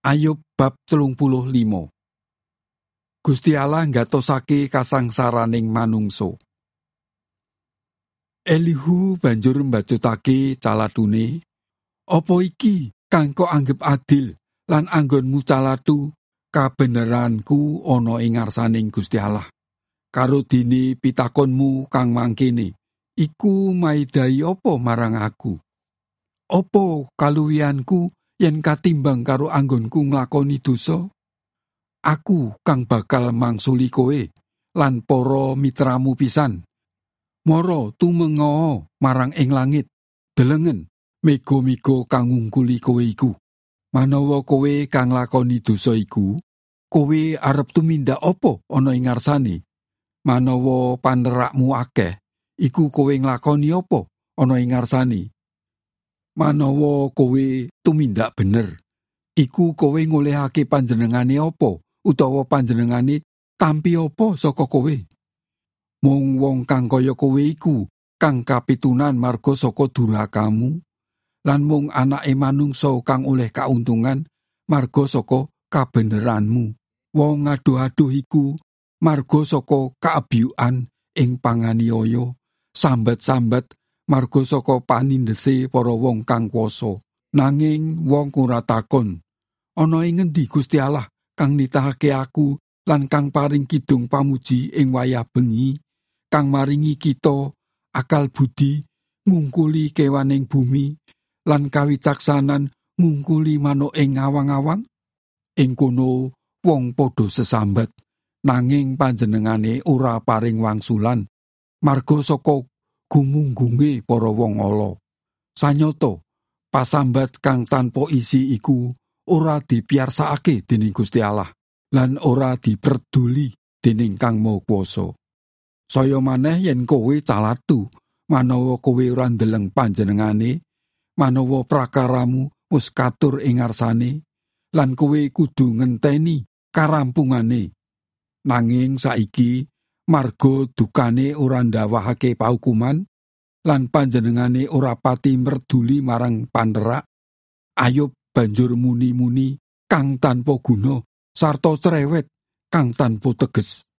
Ayub bab 35. Gusti Allah ngatosake kasangsaraning manungso. Elihu banjur mbacutake calatune, "Apa iki kang kok anggep adil lan anggonmu calatu kabeneranku ana ing ngarsaning Gusti Allah. Karo dene pitakonmu kang mangkene, iku maidai apa marang aku? Apa kaluwihanku yen katimbang karo anggonku nglakoni dosa? Aku kang bakal mangsuli kowe lan para mitramu pisan. Mara tumenga marang ing langit, delengen mega-mega kang ngungkuli kowe iku. Manawa kowe kang lakoni dosa iku, kowe arep tumindak apa ana ing ngarsane? Manawa panerakmu akeh, iku kowe nglakoni apa ana ing ngarsane? Manawa kowe tumindak bener, iku kowe ngolehake panjenengane apa utawa panjenengane tampi apa saka kowe? Mung wong kang kaya kowe iku kang kapitunan marga saka durakamu, lan mung anake manungsa kang oleh kauntungan marga saka kabeneranmu. Wong adoh-adoh iku marga saka kaabiukan ing panganiaya, sambat-sambat marga saka panindese para wong kang kuwasa. Nanging wong ora takon, ana ing ngendi Gusti Allah kang nitahake aku lan kang paring kidung pamuji ing wayah bengi, kang maringi kita akal budi ngungkuli kewaning bumi lan kawicaksanan ngungkuli manuk ing awang-awang? Ing kono wong padha sesambat, nanging panjenengane ora paring wangsulan marga saka gumunggunge para wong ala. Sanyata pasambat kang tanpa isi iku ora dipiarsakake dening Gusti Allah lan ora diperduli dening Kang Maha Kuwasa. Saya maneh yen kowe calatu, manawa kowe ora ndeleng panjenengane, manawa prakaramu wis katur ing ngarsane, lan kowe kudu ngenteni karampungane. Nanging saiki marga dukane ora ndawahake paukuman, lan panjenengane ora pati merduli marang panerak. Ayub banjur muni-muni kang tanpa guna sarta cerewet kang tanpa teges.